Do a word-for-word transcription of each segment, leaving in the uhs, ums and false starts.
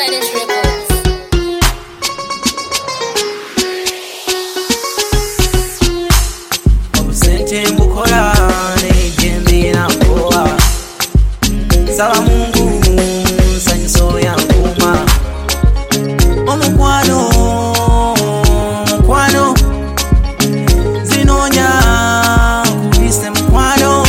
Finest Records. Obusente mbukola nejembe nakowa Saba Mungu nsanyuso yankuma Omukwano mukwano zinonya kubise mukwano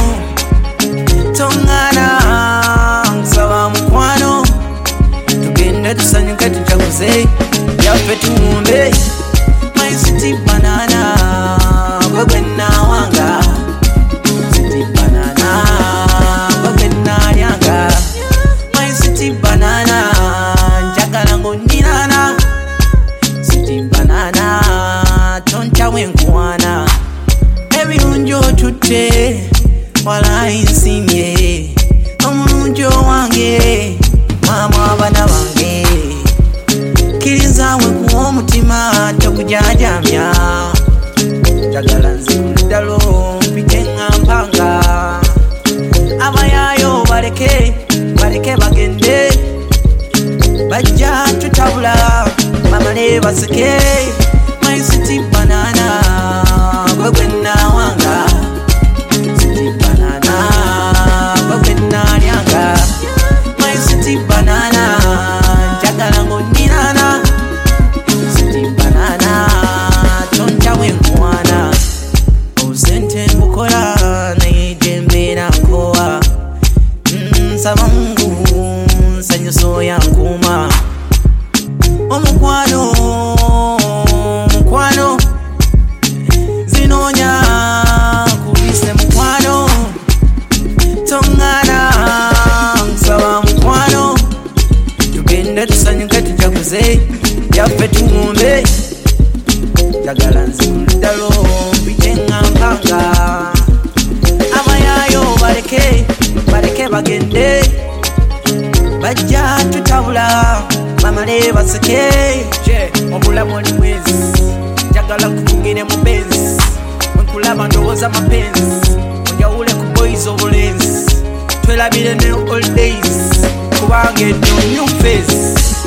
tongana nsaba mukwano tugende tusanyuke tujaguze yaffe tuwumbe My city banana gwegwe nawanga City banana gwegwe nalyanga My city banana njagala ngonirana City banana toncha wenkwana ebirungi otutte wala insimye omulungi wange mama abana bange kiriza wekuwa omutima tokujajamya njagala nzikuluddalo mpite ŋŋampanga abayaayo baleke baleke bagende bajja tutabula bamale baseke My city banana gwegwe nawanga City banana gwegwe nalyanga My city banana njagala ngonirana City banana toncha wenkwana obusente mbukola naye jembe nakowa nsaba Mungu nsanyuso yankuma omukwano mukwano zinonya kubise mukwano tongana nsaba mukwano tugende tusanyuke tujaguze yaffe tuwumbe njagala nzikuluddalo mpite ŋŋampanga abayaayo baleke baleke bagende bajja tutabula bamale baseke je obulamu oli mwezi njagala kutugire mu benzi wenkulaba ndowooza mapenzi onjawule ku boys obulenzi twelabire ne old days kubanga eddo new face